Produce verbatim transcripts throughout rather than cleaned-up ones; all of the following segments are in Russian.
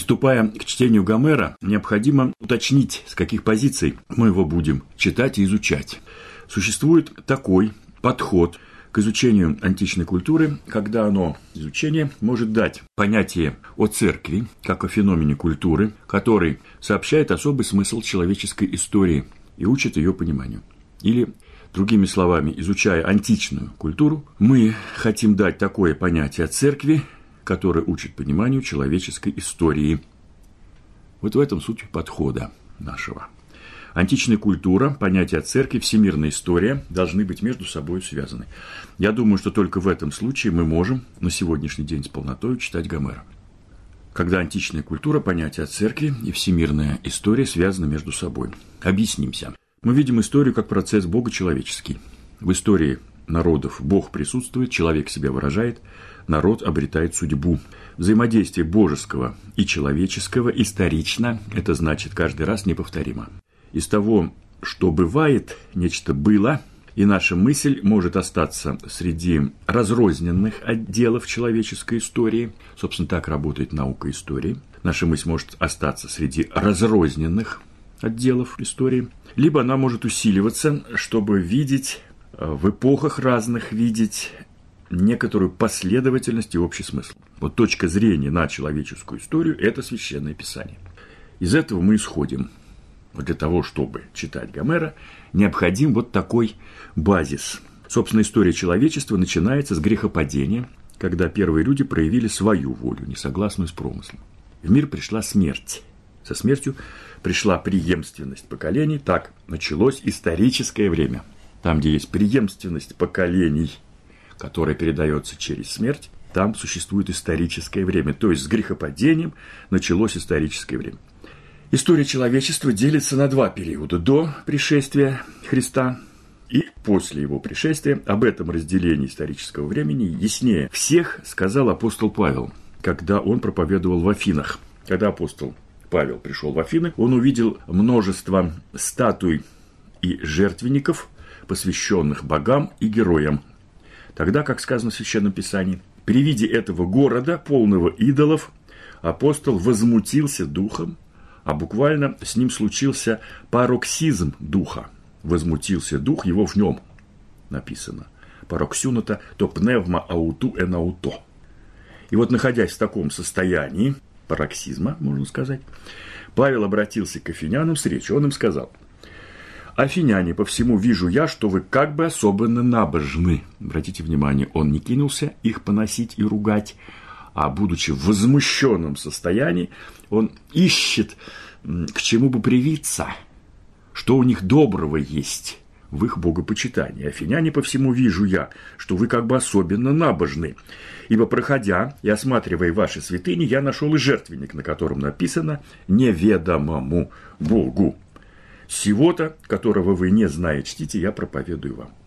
Приступая к чтению Гомера, необходимо уточнить, с каких позиций мы его будем читать и изучать. Существует такой подход к изучению античной культуры, когда оно, изучение, может дать понятие о церкви, как о феномене культуры, который сообщает особый смысл человеческой истории и учит ее пониманию. Или, другими словами, изучая античную культуру, мы хотим дать такое понятие о церкви, которое учит пониманию человеческой истории. Вот в этом суть подхода нашего. Античная культура, понятие о церкви, всемирная история должны быть между собой связаны. Я думаю, что только в этом случае мы можем на сегодняшний день с полнотой читать Гомера. Когда античная культура, понятие о церкви и всемирная история связаны между собой. Объяснимся. Мы видим историю как процесс богочеловеческий. В истории народов Бог присутствует, человек себя выражает, народ обретает судьбу. Взаимодействие божеского и человеческого исторично, это значит каждый раз неповторимо. Из того, что бывает, нечто было, и наша мысль может остаться среди разрозненных отделов человеческой истории. Собственно, так работает наука истории. Наша мысль может остаться среди разрозненных отделов истории. Либо она может усиливаться, чтобы видеть, в эпохах разных видеть некоторую последовательность и общий смысл. Вот точка зрения на человеческую историю – это Священное Писание. Из этого мы исходим. Для того, чтобы читать Гомера, необходим вот такой базис. Собственно, история человечества начинается с грехопадения, когда первые люди проявили свою волю, не согласную с промыслом. В мир пришла смерть. Со смертью пришла преемственность поколений. Так началось историческое время. Там, где есть преемственность поколений, которая передается через смерть, там существует историческое время. То есть с грехопадением началось историческое время. История человечества делится на два периода: до пришествия Христа и после его пришествия. Об этом разделении исторического времени яснее всех сказал апостол Павел, когда он проповедовал в Афинах. Когда апостол Павел пришел в Афины, он увидел множество статуй и жертвенников, посвященных богам и героям. Тогда, как сказано в Священном Писании, при виде этого города, полного идолов, апостол возмутился духом, а буквально с ним случился пароксизм духа. Возмутился дух, его в нем написано. Пароксюната то пневма ауту энауто. И вот, находясь в таком состоянии пароксизма, можно сказать, Павел обратился к афинянам с речью. Он им сказал: «Афиняне, по всему вижу я, что вы как бы особенно набожны». Обратите внимание, он не кинулся их поносить и ругать, а, будучи в возмущенном состоянии, он ищет, к чему бы привиться, что у них доброго есть в их богопочитании. «Афиняне, по всему вижу я, что вы как бы особенно набожны, ибо, проходя и осматривая ваши святыни, я нашел и жертвенник, на котором написано «неведомому Богу». Сего-то, которого вы не знаете, чтите, я проповедую вам.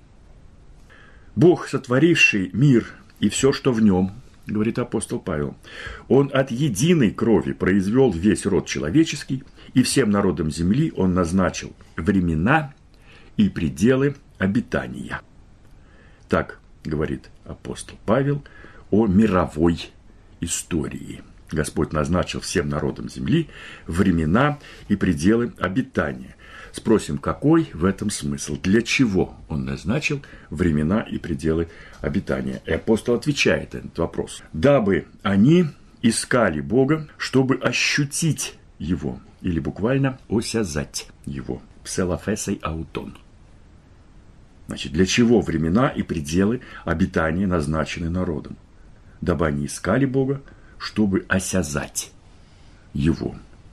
Бог, сотворивший мир и все, что в нем, говорит апостол Павел, он от единой крови произвел весь род человеческий, и всем народам земли он назначил времена и пределы обитания. Так говорит апостол Павел о мировой истории. Господь назначил всем народам земли времена и пределы обитания. Спросим, какой в этом смысл? Для чего он назначил времена и пределы обитания? И апостол отвечает на этот вопрос. Дабы они искали Бога, чтобы ощутить Его, или буквально осязать Его. Пселофесей аутон. Значит, для чего времена и пределы обитания назначены народом? Дабы они искали Бога, чтобы осязать Его.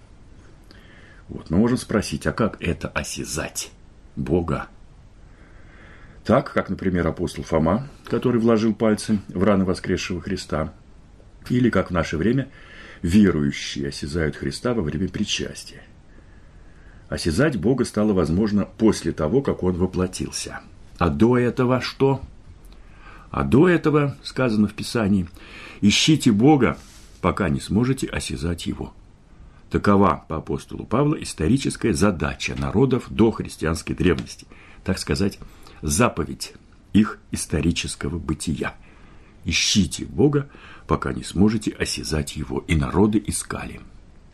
Вот, мы можем спросить, а как это осязать Бога? Так, как, например, апостол Фома, который вложил пальцы в раны воскресшего Христа, или, как в наше время, верующие осязают Христа во время причастия. Осязать Бога стало возможно после того, как Он воплотился. А до этого что? А до этого, сказано в Писании, ищите Бога, пока не сможете осязать Его. Такова, по апостолу Павла, историческая задача народов до христианской древности, так сказать, заповедь их исторического бытия. Ищите Бога, пока не сможете осязать Его. И народы искали.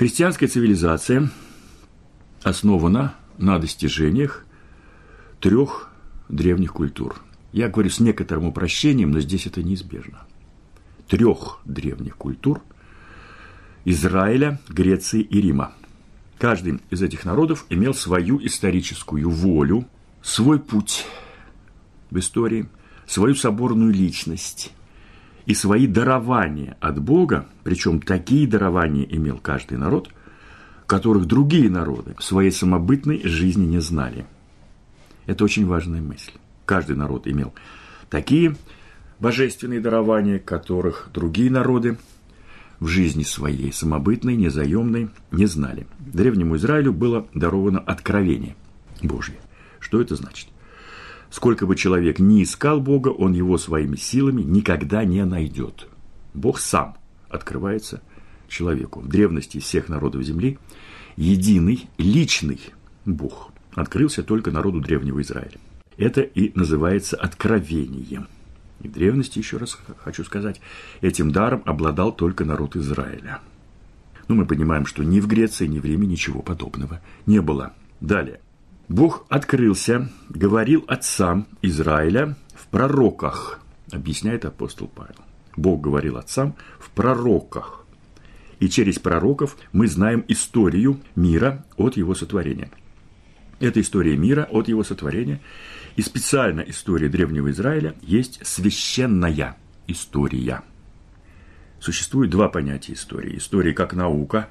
Христианская цивилизация основана на достижениях трех древних культур. Я говорю с некоторым упрощением, но здесь это неизбежно. Трех древних культур – Израиля, Греции и Рима. Каждый из этих народов имел свою историческую волю, свой путь в истории, свою соборную личность и свои дарования от Бога, причем такие дарования имел каждый народ, которых другие народы в своей самобытной жизни не знали. Это очень важная мысль. Каждый народ имел такие божественные дарования, которых другие народы в жизни своей самобытной, незаемной не знали. Древнему Израилю было даровано откровение Божье. Что это значит? Сколько бы человек ни искал Бога, он его своими силами никогда не найдет. Бог сам открывается человеку. В древности из всех народов земли единый, личный Бог открылся только народу древнего Израиля. Это и называется откровением. И в древности, еще раз хочу сказать, этим даром обладал только народ Израиля. Ну, мы понимаем, что ни в Греции, ни в Риме ничего подобного не было. Далее. Бог открылся, говорил отцам Израиля в пророках, объясняет апостол Павел. Бог говорил отцам в пророках. И через пророков мы знаем историю мира от его сотворения. Это история мира от его сотворения. И специально история древнего Израиля есть священная история. Существует два понятия истории. История как наука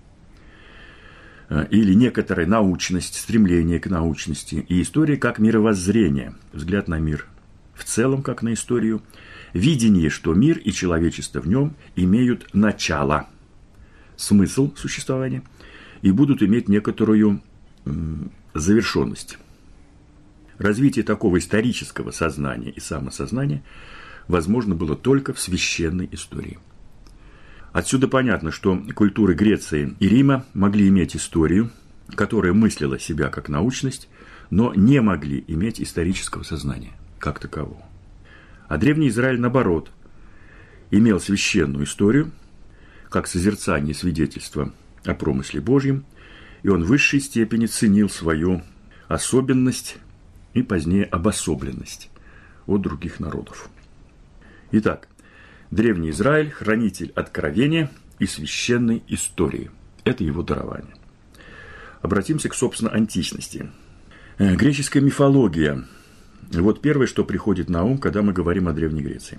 или некоторая научность, стремление к научности. И история как мировоззрение, взгляд на мир в целом, как на историю. Видение, что мир и человечество в нем имеют начало, смысл существования и будут иметь некоторую м, завершенность. Развитие такого исторического сознания и самосознания возможно было только в священной истории. Отсюда понятно, что культуры Греции и Рима могли иметь историю, которая мыслила себя как научность, но не могли иметь исторического сознания как такового. А древний Израиль, наоборот, имел священную историю, как созерцание свидетельства о промысле Божьем, и он в высшей степени ценил свою особенность и позднее обособленность от других народов. Итак, древний Израиль – хранитель откровения и священной истории. Это его дарование. Обратимся к, собственно, античности. Греческая мифология. Вот первое, что приходит на ум, когда мы говорим о Древней Греции.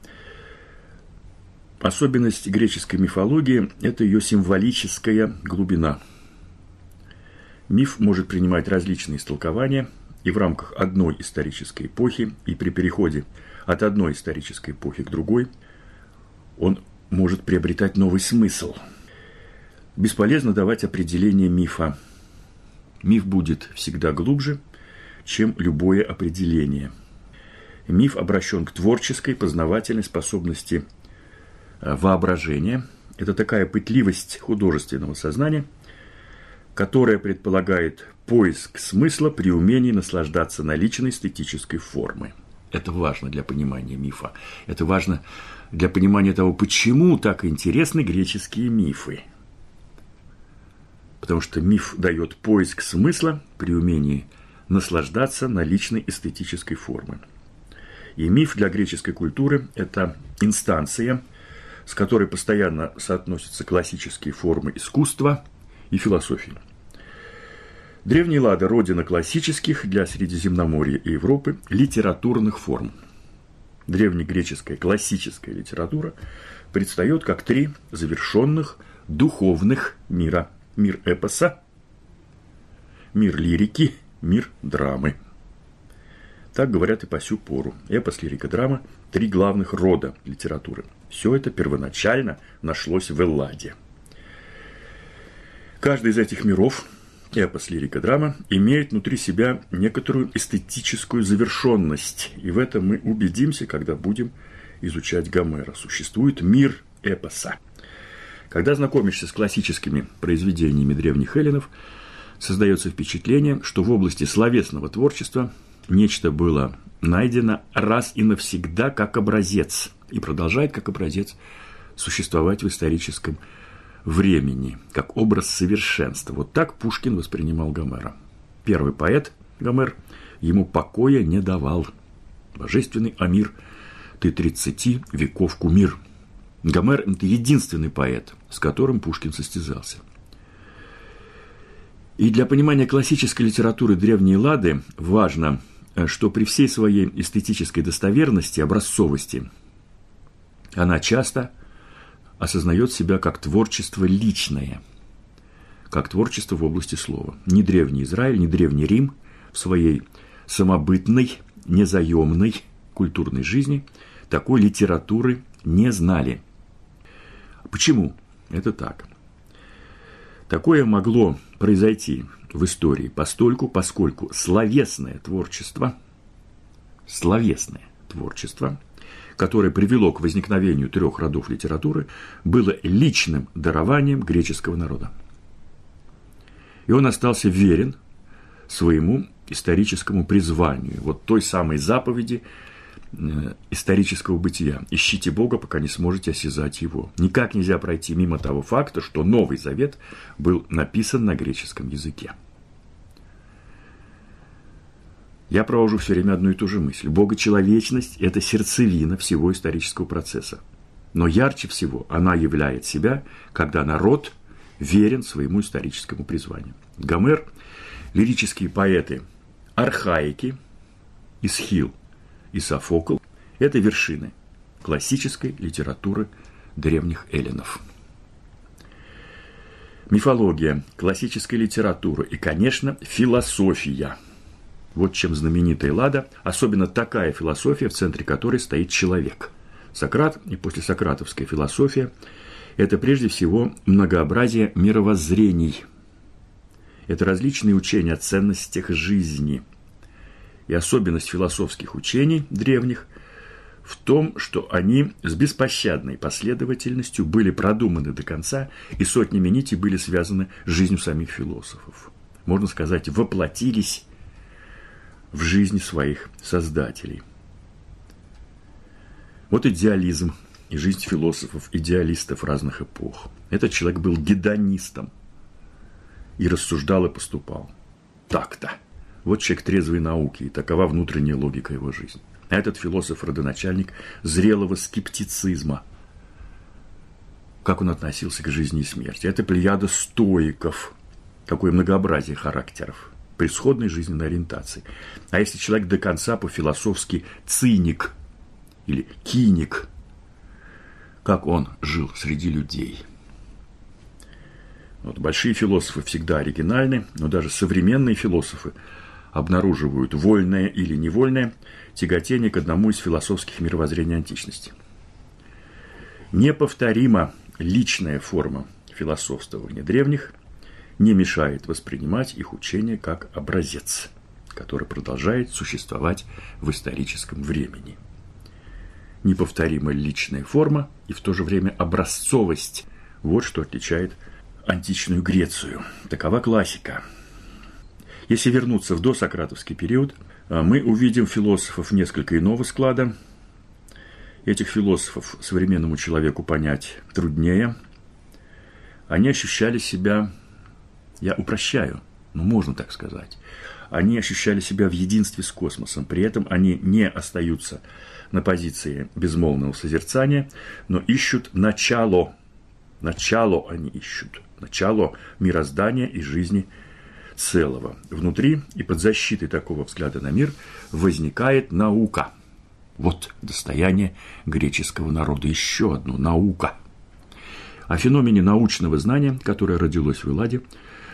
Особенность греческой мифологии – это ее символическая глубина. Миф может принимать различные истолкования – и в рамках одной исторической эпохи, и при переходе от одной исторической эпохи к другой, он может приобретать новый смысл. Бесполезно давать определение мифа. Миф будет всегда глубже, чем любое определение. Миф обращен к творческой, познавательной способности воображения. Это такая пытливость художественного сознания, которая предполагает поиск смысла при умении наслаждаться наличной эстетической формой. Это важно для понимания мифа. Это важно для понимания того, почему так интересны греческие мифы. Потому что миф дает поиск смысла при умении наслаждаться наличной эстетической формой. И миф для греческой культуры – это инстанция, с которой постоянно соотносятся классические формы искусства и философии. Древняя Лада – родина классических для Средиземноморья и Европы литературных форм. Древнегреческая классическая литература предстает как три завершенных духовных мира. Мир эпоса, мир лирики, мир драмы. Так говорят и по сю пору. Эпос, лирика, драма – три главных рода литературы. Все это первоначально нашлось в Элладе. Каждый из этих миров – эпос, лирика, драма имеет внутри себя некоторую эстетическую завершенность. И в этом мы убедимся, когда будем изучать Гомера. Существует мир эпоса. Когда знакомишься с классическими произведениями древних эллинов, создается впечатление, что в области словесного творчества нечто было найдено раз и навсегда как образец и продолжает как образец существовать в историческом времени, как образ совершенства. Вот так Пушкин воспринимал Гомера. Первый поэт Гомер ему покоя не давал. Божественный Амир, ты тридцати веков кумир. Гомер – это единственный поэт, с которым Пушкин состязался. И для понимания классической литературы древней Эллады важно, что при всей своей эстетической достоверности, образцовости, она часто осознает себя как творчество личное, как творчество в области слова. Ни древний Израиль, ни древний Рим в своей самобытной, незаемной культурной жизни такой литературы не знали. Почему? Это так. Такое могло произойти в истории постольку, поскольку словесное творчество, словесное творчество, которое привело к возникновению трех родов литературы, было личным дарованием греческого народа. И он остался верен своему историческому призванию, вот той самой заповеди исторического бытия. Ищите Бога, пока не сможете осязать Его. Никак нельзя пройти мимо того факта, что Новый Завет был написан на греческом языке. Я провожу все время одну и ту же мысль. Богочеловечность – это сердцевина всего исторического процесса. Но ярче всего она являет себя, когда народ верен своему историческому призванию. Гомер, лирические поэты, архаики, Исхил и Софокл – это вершины классической литературы древних эллинов. Мифология, классическая литература и, конечно, философия. Вот чем знаменита Эллада, особенно такая философия, в центре которой стоит человек. Сократ и послесократовская философия – это прежде всего многообразие мировоззрений. Это различные учения о ценностях жизни. И особенность философских учений древних в том, что они с беспощадной последовательностью были продуманы до конца, и сотнями нитей были связаны с жизнью самих философов. Можно сказать, воплотились в жизни своих создателей. Вот идеализм и жизнь философов-идеалистов разных эпох. Этот человек был гедонистом и рассуждал и поступал. Так-то. Вот человек трезвой науки, и такова внутренняя логика его жизни. А этот философ-родоначальник зрелого скептицизма. Как он относился к жизни и смерти. Это плеяда стоиков. Какое многообразие характеров при сходной жизненной ориентации. А если человек до конца по-философски циник или киник, как он жил среди людей. Вот, большие философы всегда оригинальны, но даже современные философы обнаруживают вольное или невольное тяготение к одному из философских мировоззрений античности. Неповторима личная форма философствования древних не мешает воспринимать их учение как образец, который продолжает существовать в историческом времени. Неповторимая личная форма и в то же время образцовость – вот что отличает античную Грецию. Такова классика. Если вернуться в досократовский период, мы увидим философов несколько иного склада. Этих философов современному человеку понять труднее. Они ощущали себя, я упрощаю, но можно так сказать, они ощущали себя в единстве с космосом. При этом они не остаются на позиции безмолвного созерцания, но ищут начало. Начало они ищут. Начало мироздания и жизни целого. Внутри и под защитой такого взгляда на мир возникает наука. Вот достояние греческого народа. Еще одно – наука. О феномене научного знания, которое родилось в Элладе,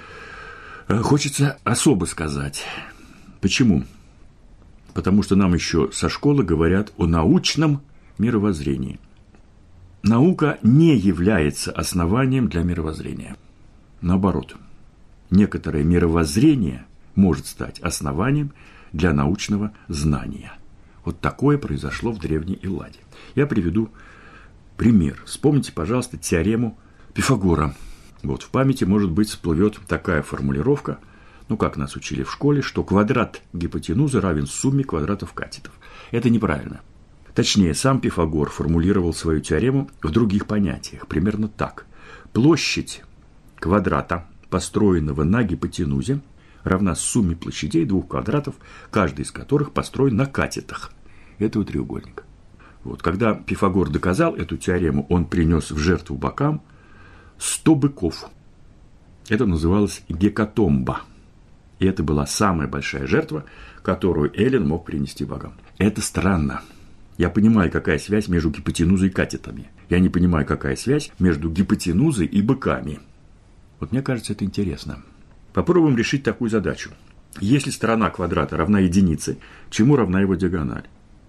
хочется особо сказать. Почему? Потому что нам еще со школы говорят о научном мировоззрении. Наука не является основанием для мировоззрения. Наоборот, некоторое мировоззрение может стать основанием для научного знания. Вот такое произошло в древней Элладе. Я приведу пример. Вспомните, пожалуйста, теорему Пифагора. Вот в памяти, может быть, всплывет такая формулировка, ну, как нас учили в школе, что квадрат гипотенузы равен сумме квадратов катетов. Это неправильно. Точнее, сам Пифагор формулировал свою теорему в других понятиях, примерно так. площадь квадрата, построенного на гипотенузе, равна сумме площадей двух квадратов, каждый из которых построен на катетах этого треугольника. Вот, когда Пифагор доказал эту теорему, он принес в жертву богам сто быков. Это называлось гекатомба. И это была самая большая жертва, которую Эллин мог принести богам. Это странно. Я понимаю, какая связь между гипотенузой и катетами. Я не понимаю, какая связь между гипотенузой и быками. Вот мне кажется, это интересно. Попробуем решить такую задачу. Если сторона квадрата равна единице, чему равна его диагональ?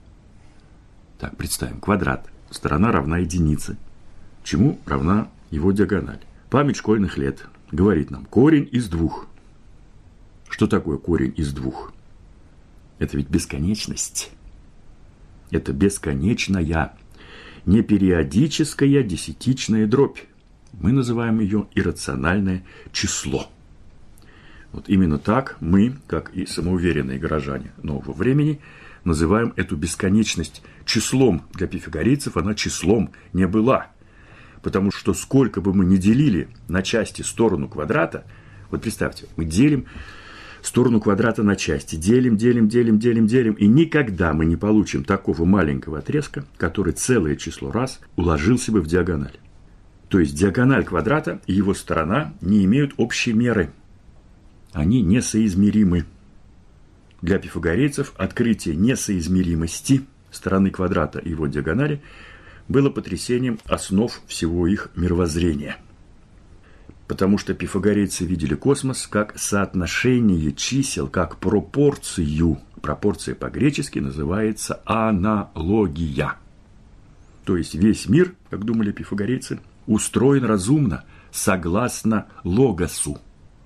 Так, представим, квадрат. Сторона равна единице. Чему равна его диагональ? Память школьных лет говорит нам корень из двух. Что такое корень из двух? Это ведь бесконечность. Это бесконечная, непериодическая десятичная дробь. Мы называем ее иррациональное число. Вот именно так мы, как и самоуверенные горожане нового времени, называем эту бесконечность числом. Для пифагорейцев она числом не была. Потому что сколько бы мы ни делили на части сторону квадрата, вот представьте, мы делим сторону квадрата на части, делим, делим, делим, делим, делим, и никогда мы не получим такого маленького отрезка, который целое число раз уложился бы в диагональ. То есть диагональ квадрата и его сторона не имеют общей меры. Они несоизмеримы. Для пифагорейцев открытие несоизмеримости стороны квадрата и его диагонали было потрясением основ всего их мировоззрения. Потому что пифагорейцы видели космос как соотношение чисел, как пропорцию. Пропорция по-гречески называется аналогия. То есть весь мир, как думали пифагорейцы, устроен разумно, согласно логосу.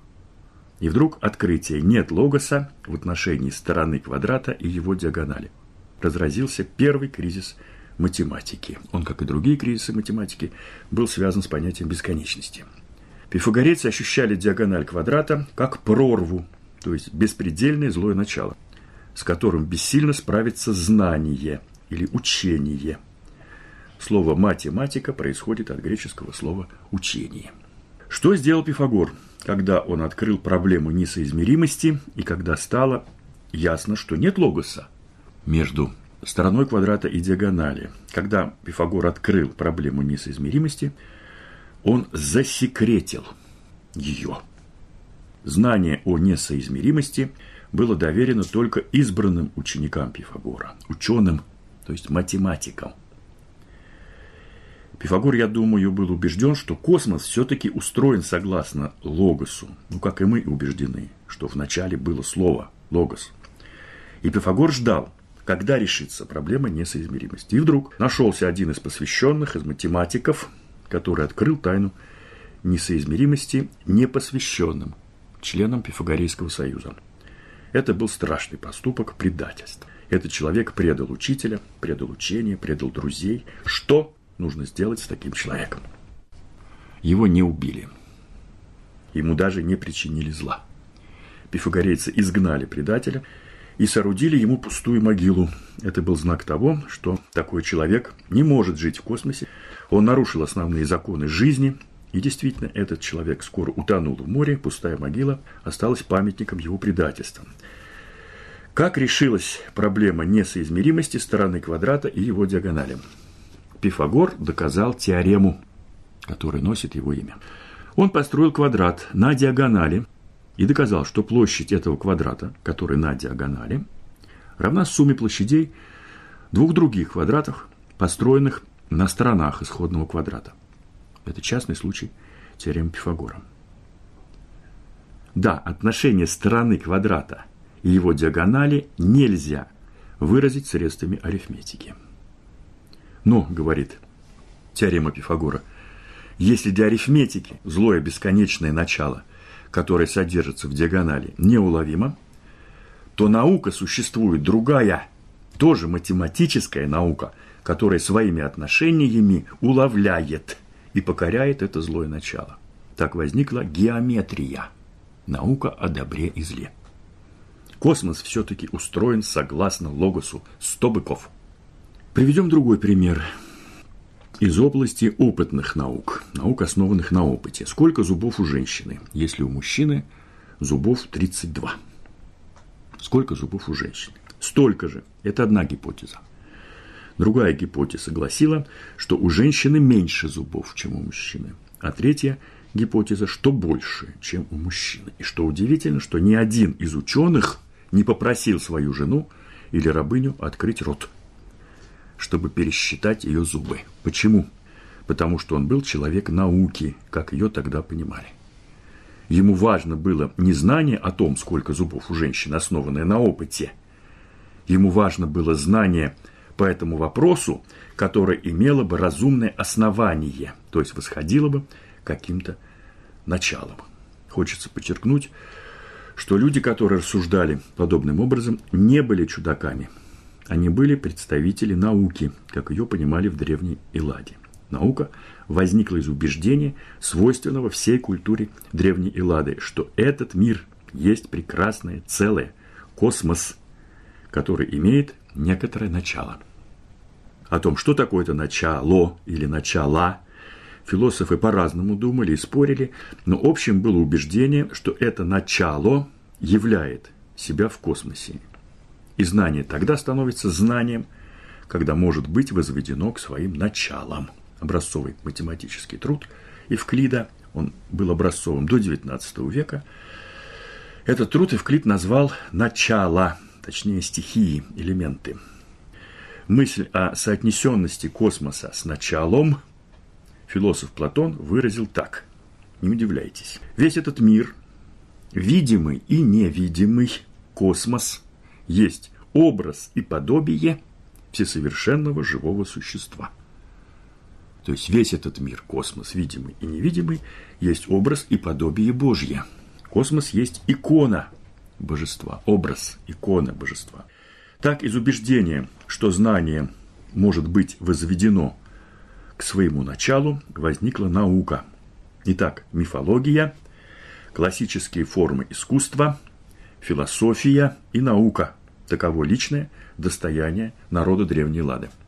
И вдруг открытие нет логоса в отношении стороны квадрата и его диагонали. Разразился первый кризис математики. Он, как и другие кризисы математики, был связан с понятием бесконечности. Пифагорейцы ощущали диагональ квадрата как прорву, то есть беспредельное злое начало, с которым бессильно справится знание или учение. Слово «математика» происходит от греческого слова «учение». Что сделал Пифагор, когда он открыл проблему несоизмеримости и когда стало ясно, что нет логоса между стороной квадрата и диагонали? Когда Пифагор открыл проблему несоизмеримости, он засекретил ее. Знание о несоизмеримости было доверено только избранным ученикам Пифагора, ученым, то есть математикам. Пифагор, я думаю, был убежден, что космос все-таки устроен согласно логосу, ну, как и мы убеждены, что вначале было слово логос. И Пифагор ждал, когда решится проблема несоизмеримости. И вдруг нашелся один из посвященных, из математиков, который открыл тайну несоизмеримости непосвященным членам Пифагорейского союза. Это был страшный поступок предательства. Этот человек предал учителя, предал учение, предал друзей. Что нужно сделать с таким человеком? Его не убили. Ему даже не причинили зла. Пифагорейцы изгнали предателя и соорудили ему пустую могилу. Это был знак того, что такой человек не может жить в космосе. Он нарушил основные законы жизни. И действительно, этот человек скоро утонул в море. Пустая могила осталась памятником его предательства. Как решилась проблема несоизмеримости стороны квадрата и его диагонали? Пифагор доказал теорему, которая носит его имя. Он построил квадрат на диагонали и доказал, что площадь этого квадрата, который на диагонали, равна сумме площадей двух других квадратов, построенных на сторонах исходного квадрата. Это частный случай теоремы Пифагора. Да, отношение стороны квадрата и его диагонали нельзя выразить средствами арифметики. Но, говорит теорема Пифагора, если для арифметики злое бесконечное начало, которое содержится в диагонали, неуловимо, то наука существует другая, тоже математическая наука, которая своими отношениями уловляет и покоряет это злое начало. Так возникла геометрия, наука о добре и зле. Космос все-таки устроен согласно логосу сто быков. Приведем другой пример. из области опытных наук, наук, основанных на опыте. Сколько зубов у женщины, если у мужчины зубов тридцать два? Сколько зубов у женщины? Столько же. Это одна гипотеза. Другая гипотеза гласила, что у женщины меньше зубов, чем у мужчины. А третья гипотеза, что больше, чем у мужчины. И что удивительно, что ни один из ученых не попросил свою жену или рабыню открыть рот, чтобы пересчитать ее зубы. Почему? Потому что он был человек науки, как ее тогда понимали. Ему важно было не знание о том, сколько зубов у женщины, основанное на опыте. Ему важно было знание по этому вопросу, которое имело бы разумное основание, то есть восходило бы к каким-то началам. Хочется подчеркнуть, что люди, которые рассуждали подобным образом, не были чудаками. Они были представители науки, как ее понимали в древней Элладе. Наука возникла из убеждения, свойственного всей культуре древней Эллады, что этот мир есть прекрасное целое, космос, который имеет некоторое начало. О том, что такое это начало или начало, философы по-разному думали и спорили, но общим было убеждение, что это начало являет себя в космосе. И знание тогда становится знанием, когда может быть возведено к своим началам. Образцовый математический труд Евклида, он был образцовым до девятнадцатого века. Этот труд Евклид назвал «начало», точнее стихии, элементы. Мысль о соотнесенности космоса с началом философ Платон выразил так. Не удивляйтесь. Весь этот мир, видимый и невидимый космос, есть образ и подобие всесовершенного живого существа. То есть весь этот мир, космос, видимый и невидимый, есть образ и подобие Божье. Космос есть икона божества, образ, икона божества. Так из убеждения, что знание может быть возведено к своему началу, возникла наука. Итак, мифология, классические формы искусства, философия и наука. Таково личное достояние народа древней Эллады.